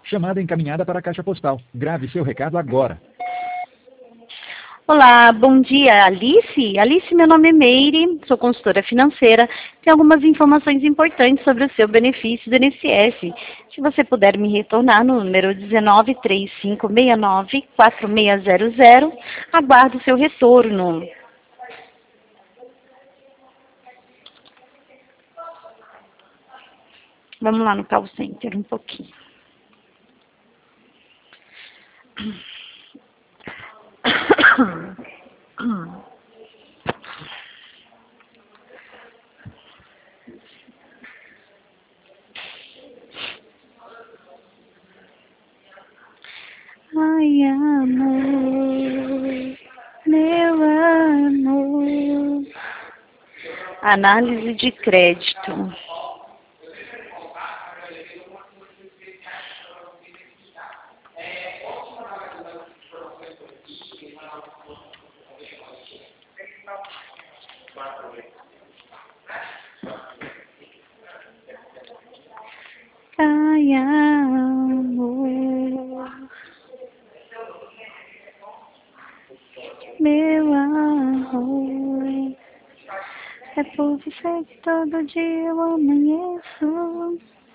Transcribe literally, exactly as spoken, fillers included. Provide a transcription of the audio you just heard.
Chamada encaminhada para a caixa postal. Grave seu recado agora. Olá, bom dia, Alice. Alice, meu nome é Meire, sou consultora financeira. Tem algumas informações importantes sobre o seu benefício do I N S S. Se você puder me retornar no número um nove três cinco seis nove quatro seis zero zero, aguardo o seu retorno. Vamos lá no call center um pouquinho. Ai, amor, meu amor. Análise de crédito. Ai, amor, meu amor, é por você que todo dia eu amanheço.